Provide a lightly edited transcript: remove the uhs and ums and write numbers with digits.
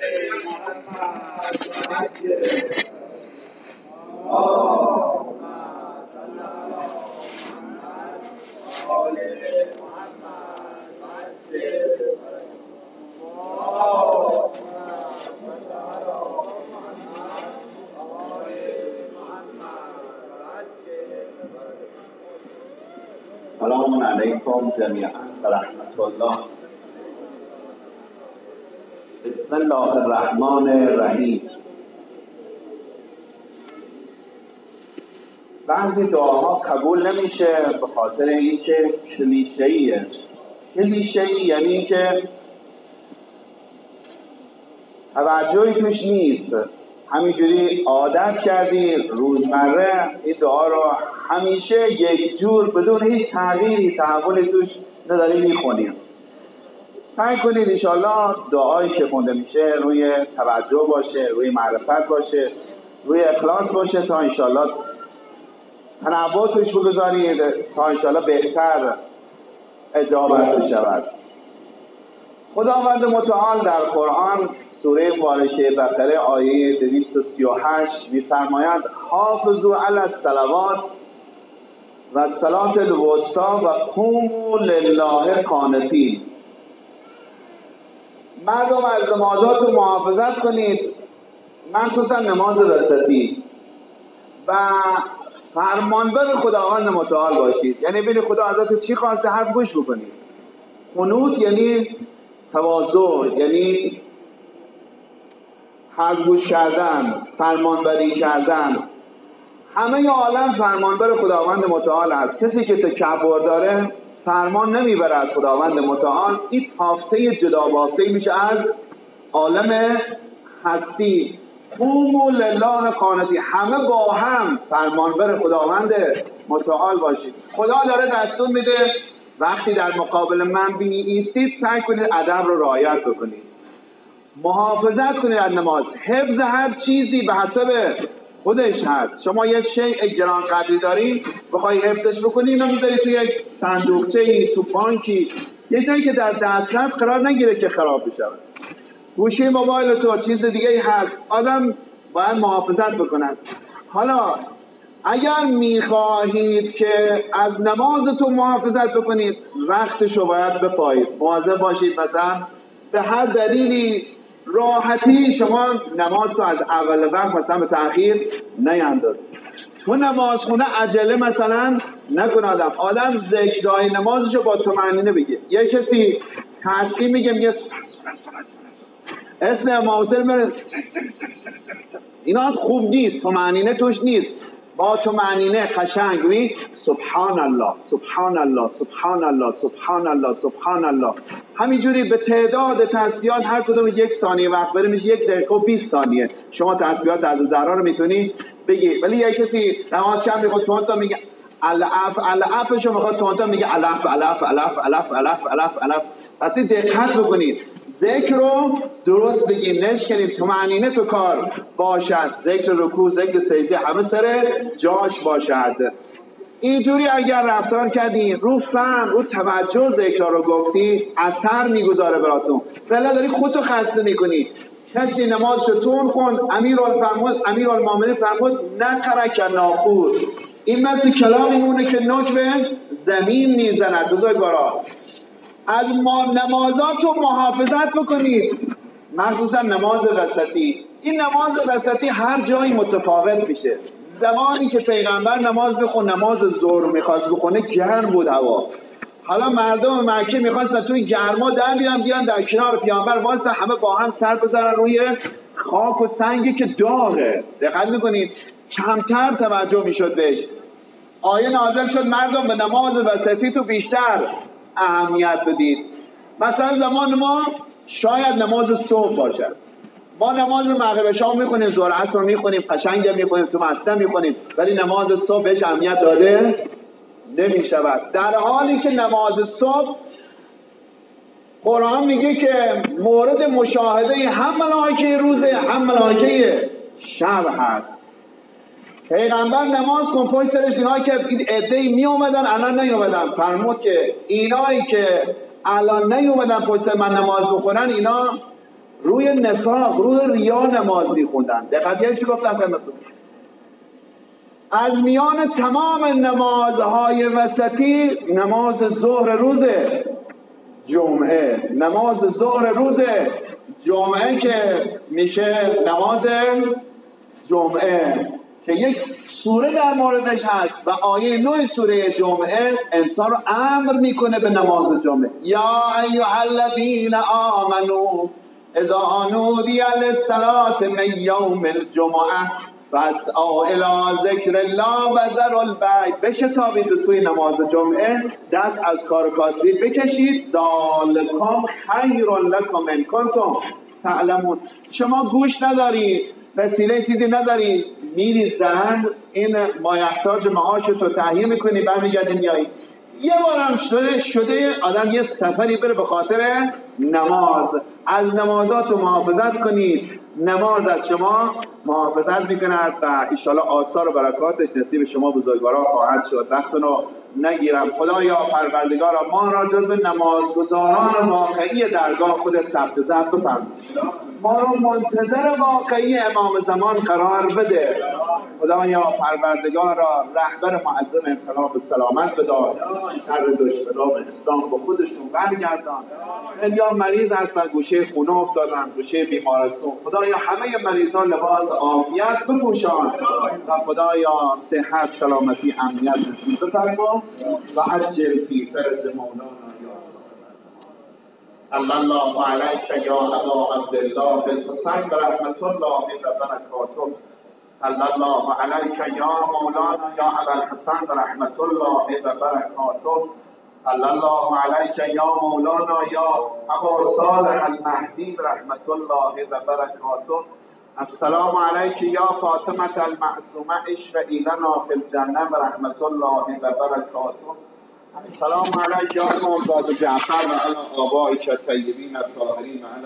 سلام علیکم جمیعا و رحمت الله. بسم الله الرحمن الرحیم. بعضی دعاها قبول نمیشه به خاطر اینکه کلیشه‌ایه. کلیشه‌ای یعنی اینکه توجهی توش نیست، همینجوری عادت کردی روزمره این دعا رو همیشه یک جور بدون هیچ تغییری تحولی توش نداری میخونیم. سعی کنید انشاءالله دعایی که خونده میشه روی توجه باشه، روی معرفت باشه، روی اخلاص باشه تا انشاءالله تنوع توش بگذارید تا انشاءالله بهتر اجابت بشود. خداوند متعال در قرآن سوره مبارکه بقره آیه 238 می‌فرماید حافظوا علی الصلوات و الصلاة الوسطی و قوموا لله قانتین. مردم از نمازات رو محافظت کنید، مخصوصا نماز وسطی، و فرمانبر خداوند متعال باشید. یعنی ببینید خدا ازتون چی خواسته حرف گوش بکنید. قنوت یعنی تواضع، یعنی حرف گوش کردن، فرمانبری کردن. همه عالم فرمانبر خداوند متعال است. کسی که تکبر داره فرمان نمیبره از خداوند متعال، این تافته جدا بافته میشه از عالم هستی. قوموا لله قانتین، همه با هم فرمانبر خداوند متعال باشید. خدا داره دستور میده وقتی در مقابل من ایستید سعی کنید ادب رو رعایت بکنید، محافظت کنید از نماز. حفظ هر چیزی به حسب خودش هست. شما یک شیء گران قدری داری بخوای حفظش بکنی، اینو میذاری توی یک صندوقچه‌ای، تو بانکی، یه جایی که در دسترس قرار نگیره که خراب بشه. گوشی موبایل تو چیز دیگه ای هست، آدم باید محافظت بکنن. حالا اگر میخواهید که از نمازتون محافظت بکنید وقتشو باید بپایید، مواظب باشید. مثلا به هر دلیلی راحتی شما نماز تو از اول وقت مثلا به تأخیر نیندازید. تو نماز خونه عجله مثلا نکنه. آدم ذکرای نمازشو با طمأنینه بگه. یه کسی تسبیح میگه اسم امام حسین میره، اینا خوب نیست، طمأنینه توش نیست. با طمأنینه قشنگ می سبحان الله سبحان الله سبحان الله سبحان الله سبحان الله، همینجوری به تعداد تسبیحات هر کدوم 1 ثانیه وقت بره میشه 1 دقیقه و 20 ثانیه. شما تسبیحات از ذرا رو میتونی بگی. ولی یه کسی نماز شب میخواد تونتا میگه الافشو میخواد تونتا میگه الف الف الف الف الف الف الف. پس دقت بکنید، ذکر رو درست بگیم، نشکنیم، طمأنینه تو کار باشد. ذکر رکوع، ذکر سجده همه سر جاش باشد. اینجوری اگر رفتار کردی، رو فهم، رو توجه ذکر رو گفتی، اثر میگذاره براتون. ولی داری خودتو خسته میکنی. کسی نمازشو تون خون، امیرالمومنین فرمود نقرک ناقور، این مثل کلامی مونه که نوک به زمین میزند. بزرگوارا از نمازات رو محافظت بکنید، مخصوصا نماز وسطی. این نماز وسطی هر جایی متفاوت میشه. زمانی که پیغمبر نماز بخون، نماز ظهر میخواست بخونه، گرم بود هوا. حالا مردم مکه میخواستن توی گرما بیان در کنار پیامبر واسه همه با هم سر بزنن روی خاک و سنگی که داغه. دقت میکنید کمتر توجه میشد بهش. آیه نازل شد مردم به نماز وسطی تو بیشتر اهمیت بدید. مثلا زمان ما شاید نماز صبح باشد، ما نماز مغرب شام میخونیم، ظهر عصر میخونیم، قشنگ میخونیم، تو مسجد میخونیم، ولی نماز صبح بهش اهمیت داده نمیشود. در حالی که نماز صبح قرآن میگه که مورد مشاهده هم ملائکه روزه هم ملائکه شب هست. پیغمبر نماز کن، پشت سرش نگاه کرد، این عده‌ای می اومدن الان نیومدن، فرمود که اینایی که الان نیومدن پشت سر من نماز بخونن اینا روی نفاق، روی ریا نماز میخوندن. دقیقاً چی گفتم خدمتتون؟ از میان تمام نمازهای وسطی نماز ظهر روز جمعه، نماز ظهر روز جمعه که میشه نماز جمعه که یک سوره در موردش هست و آیه 9 سوره جمعه انسان رو امر میکنه به نماز جمعه. یا ایها الذین آمنوا اذا نودی للصلاة من یوم الجمعه فاسعوا الی ذکر الله و ذروا البیع. بشتابید به سوی نماز جمعه، دست از کار و کاسبی بکشید. ذالکم خیر لکم ان کنتم تعلمون. شما گوش نداری، وسیله چیزی نداری، میری زند این مایحتاج معاش تو تهیه میکنی، برمیگردی میایی. یه بارم شده آدم یه سفری بره به خاطر نماز. از نمازات رو محافظت کنید، نماز از شما محافظت میکند و انشاءالله آثار و برکاتش نصیب شما بزرگواران خواهد شد. وقتتون رو نگیرم. خدایا پروردگارا ما را جز نمازگزاران واقعی درگاه خودت ثبت بفرما، ما رو منتظر واقعی امام زمان قرار بده. خدایا پروردگارا رهبر معظم انقلاب سلامت بدار، شر دشمنان اسلام به خودشون برگردان. خیلی‌ها مریض هستن، گوشه خونه افتادن، گوشه بیمارستان. خدایا همه مریضان لباس عافیت بپوشان و خدایا صحت، سلامتی، امنیت نصیب بفرما و عجل فی فرج مولانا یا صلی الله علیک یا ابا عبدالله الحسین برحمت الله و برکاته. صلی الله علیک یا مولانا یا ابا الحسین برحمت الله و برکاته. صلی الله علیک یا مولانا یا ابا صالح المهدی برحمت الله و برکاته. السلام علیک یا فاطمة المعصومه اشفعی لنا فی الجنه برحمت الله و برکاته. السلام علیک یا امام زاده جعفر و علی آبائک الطیبین الطاهرین.